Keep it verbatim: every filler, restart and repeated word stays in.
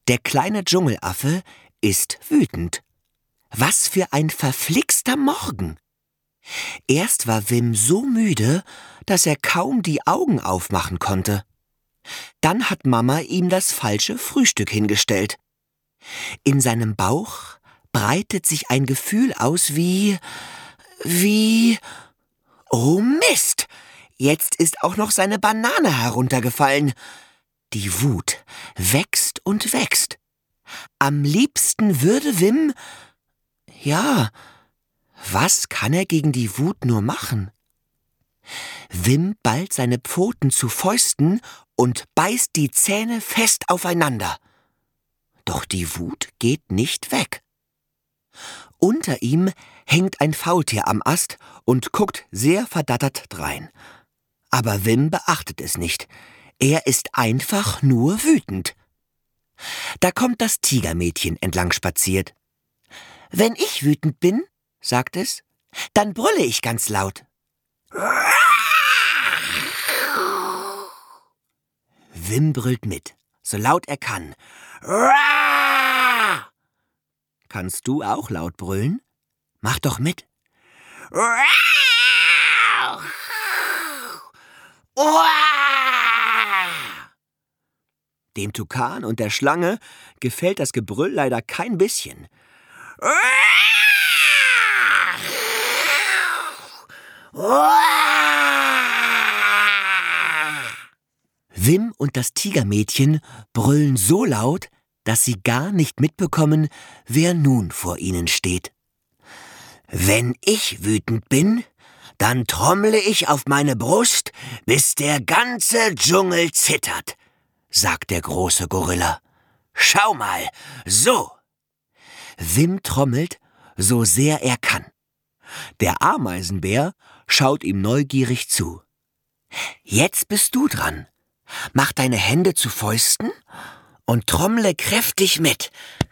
Der kleine Dschungelaffe ist wütend. Was für ein verflixter Morgen! Erst war Wim so müde, dass er kaum die Augen aufmachen konnte. Dann hat Mama ihm das falsche Frühstück hingestellt. In seinem Bauch breitet sich ein Gefühl aus wie... wie... Oh Mist! Jetzt ist auch noch seine Banane heruntergefallen. Die Wut wächst und wächst. Am liebsten würde Wim... Ja, was kann er gegen die Wut nur machen? Wim ballt seine Pfoten zu Fäusten und beißt die Zähne fest aufeinander. Doch die Wut geht nicht weg. Unter ihm hängt ein Faultier am Ast und guckt sehr verdattert drein. Aber Wim beachtet es nicht. Er ist einfach nur wütend. Da kommt das Tigermädchen entlang spaziert. »Wenn ich wütend bin«, sagt es, »dann brülle ich ganz laut.« Wim brüllt mit, so laut er kann. Kannst du auch laut brüllen? Mach doch mit. Dem Tukan und der Schlange gefällt das Gebrüll leider kein bisschen. Wim und das Tigermädchen brüllen so laut, dass sie gar nicht mitbekommen, wer nun vor ihnen steht. »Wenn ich wütend bin, dann trommle ich auf meine Brust, bis der ganze Dschungel zittert«, sagt der große Gorilla. »Schau mal, so!« Wim trommelt, so sehr er kann. Der Ameisenbär schaut ihm neugierig zu. »Jetzt bist du dran. Mach deine Hände zu Fäusten und trommle kräftig mit.